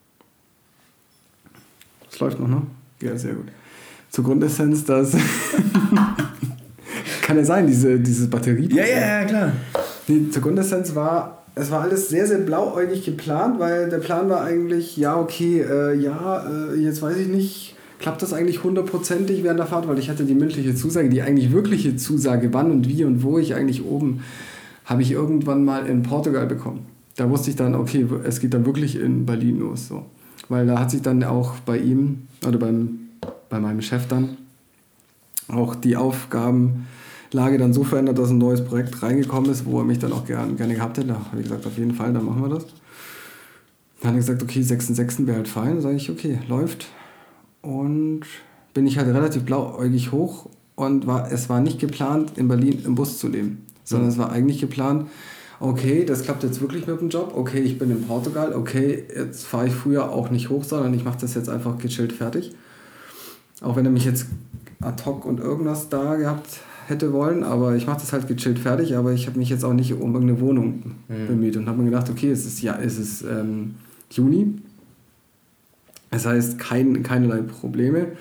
es läuft noch, ne? Ja, sehr gut. Zur Grundessenz, dass... kann ja sein, diese, dieses Batterie. Ja, ja, ja, klar. Die, zur Grundessenz war, es war alles sehr, sehr blauäugig geplant, weil der Plan war eigentlich, ja, okay, äh, ja, äh, jetzt weiß ich nicht... Klappt das eigentlich hundertprozentig während der Fahrt? Weil ich hatte die mündliche Zusage, die eigentlich wirkliche Zusage, wann und wie und wo ich eigentlich oben, habe ich irgendwann mal in Portugal bekommen. Da wusste ich dann, okay, es geht dann wirklich in Berlin los. So. Weil da hat sich dann auch bei ihm, oder beim, bei meinem Chef dann, auch die Aufgabenlage dann so verändert, dass ein neues Projekt reingekommen ist, wo er mich dann auch gerne, gerne gehabt hätte. Da habe ich gesagt, auf jeden Fall, dann machen wir das. Dann hat er gesagt, okay, sechsten sechsten wäre halt fein. Dann sage ich, okay, läuft. Und bin ich halt relativ blauäugig hoch und war, es war nicht geplant, in Berlin im Bus zu leben, sondern mhm. es war eigentlich geplant, okay, das klappt jetzt wirklich mit dem Job, okay, ich bin in Portugal, okay, jetzt fahre ich früher auch nicht hoch, sondern ich mache das jetzt einfach gechillt fertig. Auch wenn er mich jetzt ad hoc und irgendwas da gehabt hätte wollen, aber ich mache das halt gechillt fertig, aber ich habe mich jetzt auch nicht um irgendeine Wohnung mhm. bemüht und habe mir gedacht, okay, es ist, ja, es ist ähm, Juni. Das heißt, kein, keinerlei Probleme.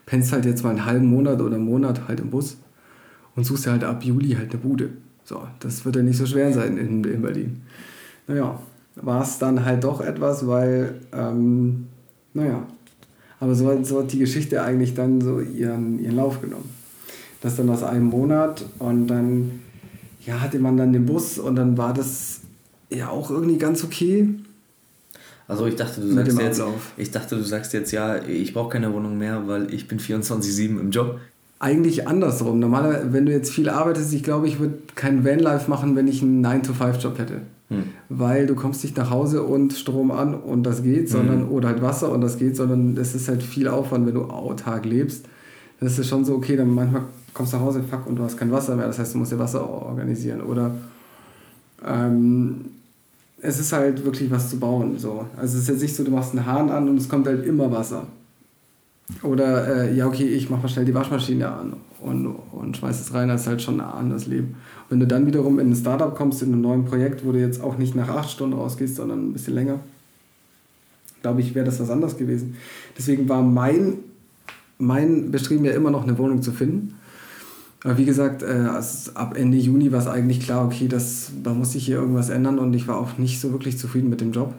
pennst halt jetzt mal einen halben Monat oder einen Monat halt im Bus und suchst dir halt ab Juli halt eine Bude. So, das wird ja nicht so schwer sein in, in Berlin. Naja, war es dann halt doch etwas, weil, ähm, naja, aber so, so hat die Geschichte eigentlich dann so ihren, ihren Lauf genommen. Das dann aus einem Monat und dann, ja, hatte man dann den Bus und dann war das ja auch irgendwie ganz okay. Also ich dachte, du Mit sagst dem jetzt, Ablauf. ich dachte, du sagst jetzt, ja, ich brauche keine Wohnung mehr, weil ich bin vierundzwanzig sieben im Job. Eigentlich andersrum. Normalerweise, wenn du jetzt viel arbeitest, ich glaube, ich würde kein Vanlife machen, wenn ich einen nine to five Job hätte. Hm. Weil du kommst nicht nach Hause und Strom an und das geht, sondern hm. oder halt Wasser und das geht, sondern es ist halt viel Aufwand, wenn du autark lebst. Das ist schon so, okay, dann manchmal kommst du nach Hause, fuck, und du hast kein Wasser mehr, das heißt, du musst dir Wasser organisieren. Oder ähm, es ist halt wirklich was zu bauen. So. Also es ist jetzt nicht so, du machst einen Hahn an und es kommt halt immer Wasser. Oder, äh, ja, okay, ich mach mal schnell die Waschmaschine an und, und schmeiß es rein, das ist halt schon ein anderes Leben. Wenn du dann wiederum in ein Startup kommst, in einem neuen Projekt, wo du jetzt auch nicht nach acht Stunden rausgehst, sondern ein bisschen länger, glaube ich, wäre das was anderes gewesen. Deswegen war mein, mein Bestreben ja immer noch, eine Wohnung zu finden. Aber wie gesagt, äh, also ab Ende Juni war es eigentlich klar, okay, das, da muss sich hier irgendwas ändern und ich war auch nicht so wirklich zufrieden mit dem Job.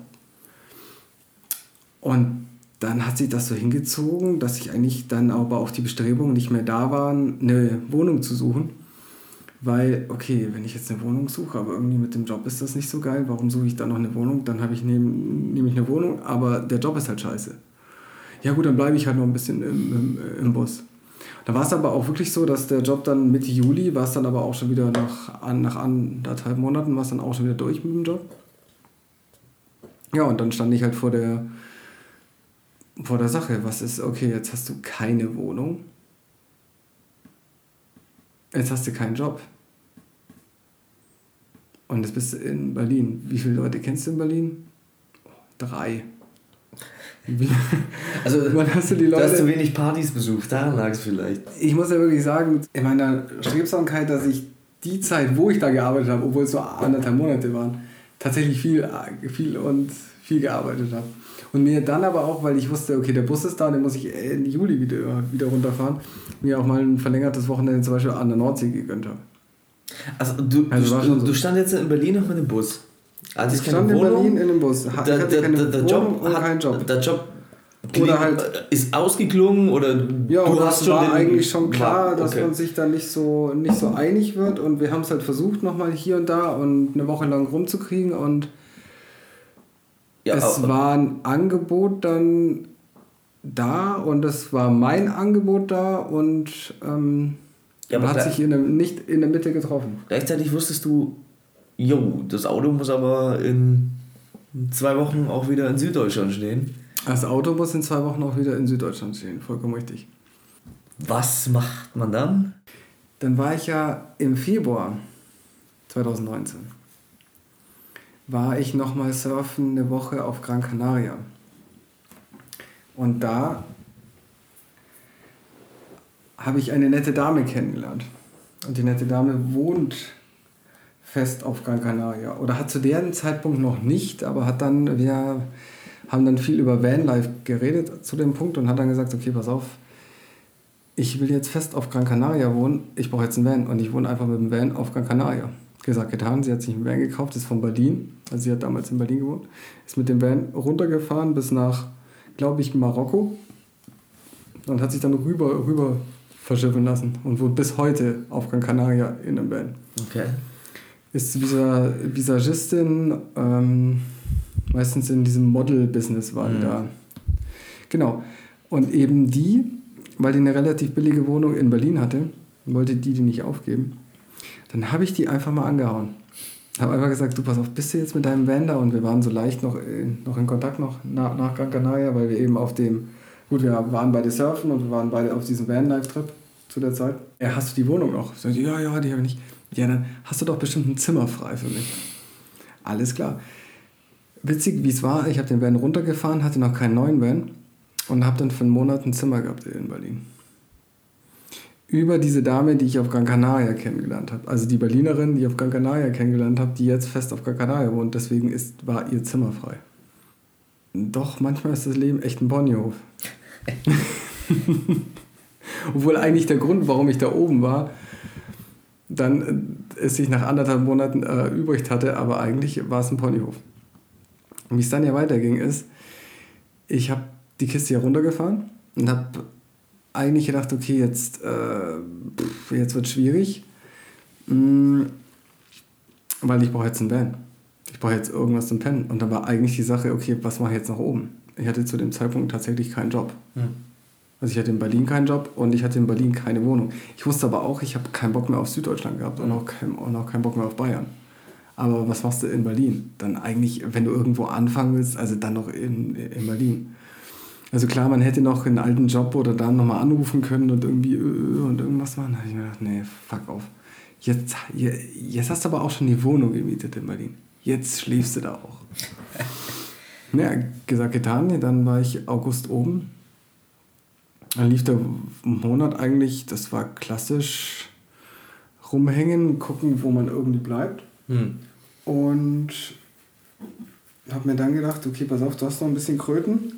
Und dann hat sich das so hingezogen, dass ich eigentlich dann aber auch die Bestrebungen nicht mehr da waren, eine Wohnung zu suchen. Weil, okay, wenn ich jetzt eine Wohnung suche, aber irgendwie mit dem Job ist das nicht so geil, warum suche ich dann noch eine Wohnung? Dann habe ich nehm, nehme ich eine Wohnung, aber der Job ist halt scheiße. Ja gut, dann bleibe ich halt noch ein bisschen im, im, im Bus. Da war es aber auch wirklich so, dass der Job dann Mitte Juli, war es dann aber auch schon wieder nach, an, nach anderthalb Monaten, war es dann auch schon wieder durch mit dem Job. Ja, und dann stand ich halt vor der, vor der Sache, was ist, okay, jetzt hast du keine Wohnung, jetzt hast du keinen Job. Und jetzt bist du in Berlin. Wie viele Leute kennst du in Berlin? Drei. Wie, also, wann hast du die Leute? Du hast zu wenig Partys besucht, daran lag es vielleicht. Ich muss ja wirklich sagen, in meiner Strebsamkeit, dass ich die Zeit, wo ich da gearbeitet habe, obwohl es so anderthalb Monate waren, tatsächlich viel, viel und viel gearbeitet habe. Und mir dann aber auch, weil ich wusste, okay, der Bus ist da, den muss ich Ende Juli wieder, wieder runterfahren, mir auch mal ein verlängertes Wochenende zum Beispiel an der Nordsee gegönnt habe. Also du, also du, so. du stand jetzt in Berlin noch mit dem Bus? Also ich stand in Berlin in dem Bus. Ich hatte der, keine der, der Wohnung Job und hat, keinen Job. Der Job oder halt, ist ausgeklungen oder ja, du oder hast es schon war den, eigentlich schon klar, war, okay. dass man sich da nicht so, nicht so einig wird und wir haben es halt versucht nochmal hier und da und eine Woche lang rumzukriegen und ja, es war ein Angebot dann da und es war mein Angebot da und ähm, ja, man hat sich in der, nicht in der Mitte getroffen. Gleichzeitig wusstest du, jo, das Auto muss aber in zwei Wochen auch wieder in Süddeutschland stehen. Das Auto muss in zwei Wochen auch wieder in Süddeutschland stehen, vollkommen richtig. Was macht man dann? Dann war ich ja im Februar zwanzig neunzehn. War ich nochmal surfen eine Woche auf Gran Canaria. Und da habe ich eine nette Dame kennengelernt. Und die nette Dame wohnt fest auf Gran Canaria. Oder hat zu dem Zeitpunkt noch nicht, aber hat dann, wir haben dann viel über Vanlife geredet zu dem Punkt und hat dann gesagt, okay, pass auf, ich will jetzt fest auf Gran Canaria wohnen, ich brauche jetzt einen Van und ich wohne einfach mit dem Van auf Gran Canaria. Gesagt, getan, sie hat sich einen Van gekauft, ist von Berlin, also sie hat damals in Berlin gewohnt, ist mit dem Van runtergefahren bis nach, glaube ich, Marokko und hat sich dann rüber, rüber verschiffen lassen und wohnt bis heute auf Gran Canaria in einem Van. Okay. Ist Visagistin, ähm, meistens in diesem Model-Business war die mhm. da. Genau. Und eben die, weil die eine relativ billige Wohnung in Berlin hatte, wollte die die nicht aufgeben. Dann habe ich die einfach mal angehauen. Habe einfach gesagt, du pass auf, bist du jetzt mit deinem Van da? Und wir waren so leicht noch in, noch in Kontakt noch nach, nach Gran Canaria, weil wir eben auf dem, gut, wir waren beide surfen und wir waren beide auf diesem Van-Life-Trip zu der Zeit. Ja, hast du die Wohnung noch? So, ja, ja, die habe ich nicht. Ja, dann hast du doch bestimmt ein Zimmer frei für mich. Alles klar. Witzig, wie es war, ich habe den Van runtergefahren, hatte noch keinen neuen Van und habe dann für einen Monat ein Zimmer gehabt in Berlin. Über diese Dame, die ich auf Gran Canaria kennengelernt habe. Also die Berlinerin, die ich auf Gran Canaria kennengelernt habe, die jetzt fest auf Gran Canaria wohnt. Deswegen ist, war ihr Zimmer frei. Doch, manchmal ist das Leben echt ein Ponyhof. Obwohl eigentlich der Grund, warum ich da oben war, dann äh, es sich nach anderthalb Monaten äh, übrig hatte, aber eigentlich war es ein Ponyhof. Und wie es dann ja weiterging ist, ich habe die Kiste hier runtergefahren und habe eigentlich gedacht, okay, jetzt, äh, pff, jetzt wird es schwierig, mh, weil ich brauche jetzt einen Van. Ich brauche jetzt irgendwas zum Pennen. Und dann war eigentlich die Sache, okay, was mache ich jetzt nach oben? Ich hatte zu dem Zeitpunkt tatsächlich keinen Job. Hm. Also ich hatte in Berlin keinen Job und ich hatte in Berlin keine Wohnung. Ich wusste aber auch, ich habe keinen Bock mehr auf Süddeutschland gehabt und auch, kein, und auch keinen Bock mehr auf Bayern. Aber was machst du in Berlin? Dann eigentlich, wenn du irgendwo anfangen willst, also dann noch in, in Berlin. Also klar, man hätte noch einen alten Job oder dann nochmal anrufen können und irgendwie und irgendwas machen. Da habe ich mir gedacht, nee, fuck auf. Jetzt, jetzt hast du aber auch schon die Wohnung gemietet in Berlin. Jetzt schläfst du da auch. Naja, gesagt, getan. Dann war ich August oben. Dann lief der Monat eigentlich, das war klassisch rumhängen, gucken, wo man irgendwie bleibt. Hm. Und habe mir dann gedacht, okay, pass auf, du hast noch ein bisschen Kröten.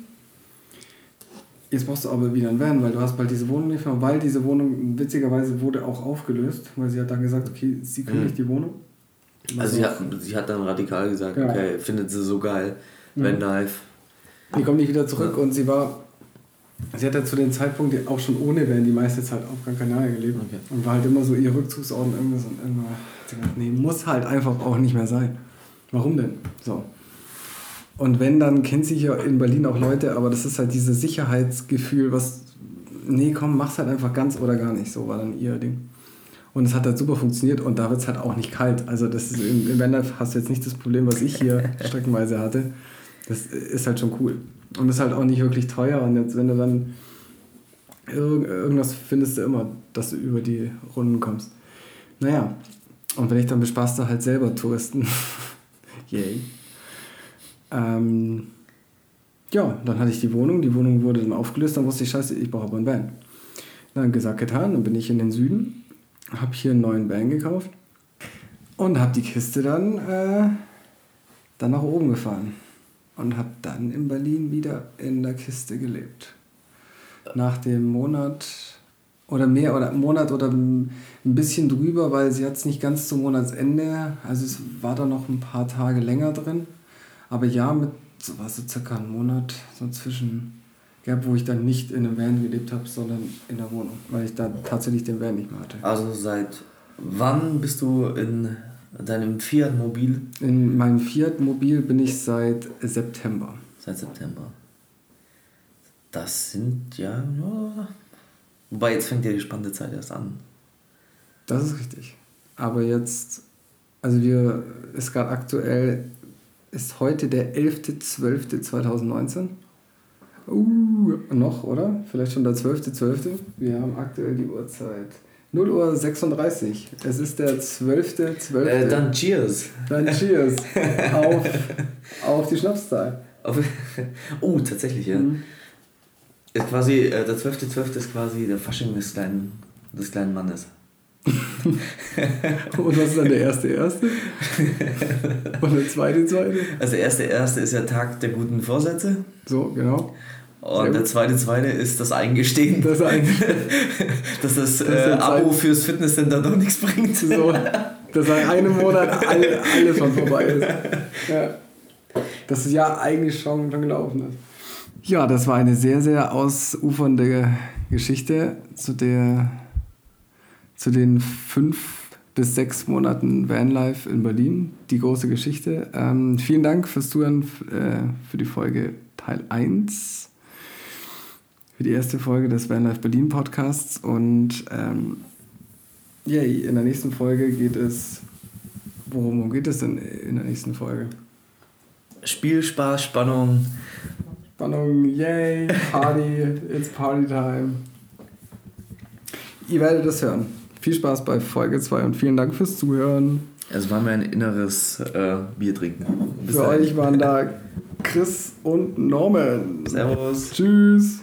Jetzt brauchst du aber wieder einen Van, weil du hast bald diese Wohnung nicht mehr. Weil diese Wohnung witzigerweise wurde auch aufgelöst, weil sie hat dann gesagt, okay, sie kündigt hm. die Wohnung. Also sie hat, sie hat dann radikal gesagt, ja. okay, findet sie so geil, mhm. Vanlife. Die kommt nicht wieder zurück ja. und sie war, sie hat ja zu dem Zeitpunkt auch schon ohne Van die meiste Zeit auf Gran Canaria gelebt. Okay. Und war halt immer so ihr Rückzugsort und irgendwas und irgendwann hat sie gedacht, nee, muss halt einfach auch nicht mehr sein. Warum denn? So. Und wenn, dann kennt sie hier in Berlin auch Leute, aber das ist halt dieses Sicherheitsgefühl, was, nee, komm, mach's halt einfach ganz oder gar nicht. So war dann ihr Ding. Und es hat halt super funktioniert und da wird es halt auch nicht kalt. Also das ist, im, im Vanlife hast du jetzt nicht das Problem, was ich hier streckenweise hatte. Das ist halt schon cool. Und ist halt auch nicht wirklich teuer. Und jetzt, wenn du dann irg- irgendwas findest du immer, dass du über die Runden kommst. Naja, und wenn ich dann bespaßt du halt selber Touristen. Yay. Ähm, ja, dann hatte ich die Wohnung. Die Wohnung wurde dann aufgelöst. Dann wusste ich, scheiße, ich brauche aber einen Van. Dann gesagt, getan. Dann bin ich in den Süden. Habe hier einen neuen Van gekauft. Und habe die Kiste dann, äh, dann nach oben gefahren. Und habe dann in Berlin wieder in der Kiste gelebt. Nach dem Monat oder mehr oder Monat oder ein bisschen drüber, weil sie hat es nicht ganz zum Monatsende. Also es war da noch ein paar Tage länger drin. Aber ja, mit so war so circa ein Monat so zwischen, gab, wo ich dann nicht in einem Van gelebt habe, sondern in der Wohnung, weil ich da tatsächlich den Van nicht mehr hatte. Also seit wann bist du in deinem Fiat Mobil? In meinem Fiat Mobil bin ich seit September. Seit September. Das sind ja, ja... Wobei, jetzt fängt ja die spannende Zeit erst an. Das ist richtig. Aber jetzt, also wir, ist gerade aktuell, ist heute der elfter zwölfter zweitausendneunzehn. Uh, noch, oder? Vielleicht schon der zwölfter zwölfter Wir haben aktuell die Uhrzeit null Uhr sechsunddreißig. Es ist der zwölfter zwölfter Äh, dann Cheers. Dann Cheers. auf, auf die Schnapszahl. Oh, tatsächlich, ja. Mhm. Ist quasi, äh, der zwölfter zwölfter ist quasi der Fasching des kleinen, des kleinen Mannes. Und was ist dann der erste erste? Und der zweite zweite? Also der erste erste ist ja Tag der guten Vorsätze. So, genau. Und der zweite zweite ist das Eingestehen, das Eingestehen. dass das, das äh, Abo fürs Fitnesscenter doch nichts bringt. So, dass nach einem Monat alle, alles schon vorbei ist. Ja. Dass das Jahr eigentlich schon, schon gelaufen ist. Ja, das war eine sehr, sehr ausufernde Geschichte zu der zu den fünf bis sechs Monaten Vanlife in Berlin, die große Geschichte. Ähm, vielen Dank fürs Zuhören äh, für die Folge Teil eins, für die erste Folge des Vanlife Berlin Podcasts. Und ähm, yay, in der nächsten Folge geht es, worum geht es denn in der nächsten Folge? Spiel, Spaß, Spannung. Spannung, yay, Party, it's Party time. Ihr werdet das hören. Viel Spaß bei Folge zwei und vielen Dank fürs Zuhören. Es war mir ein inneres äh, Bier trinken. Bis Für dahin. Euch waren da Chris und Norman. Servus. Tschüss.